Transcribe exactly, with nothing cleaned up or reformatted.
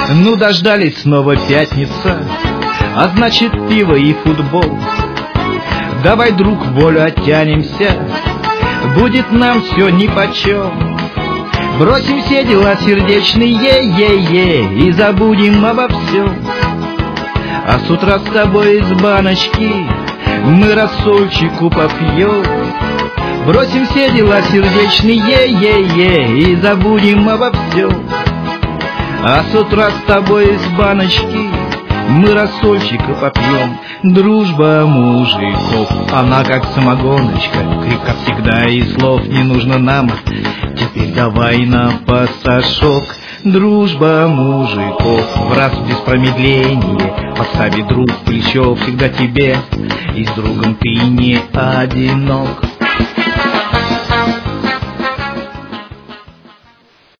Ну, дождались, снова пятница, а значит пиво и футбол. Давай, друг, волю оттянемся, будет нам все нипочем. Бросим все дела сердечные, е-е-е, и забудем обо всем. А с утра с тобой из баночки мы рассольчику попьем. Бросим все дела сердечные, е-е-е, и забудем обо всем. А с утра с тобой из баночки мы рассольчика попьем. Дружба мужиков, она как самогоночка, крепко всегда и слов не нужно нам. Теперь давай на пасашок. Дружба мужиков, в раз без промедления подставит друг плечо всегда тебе, и с другом ты не одинок.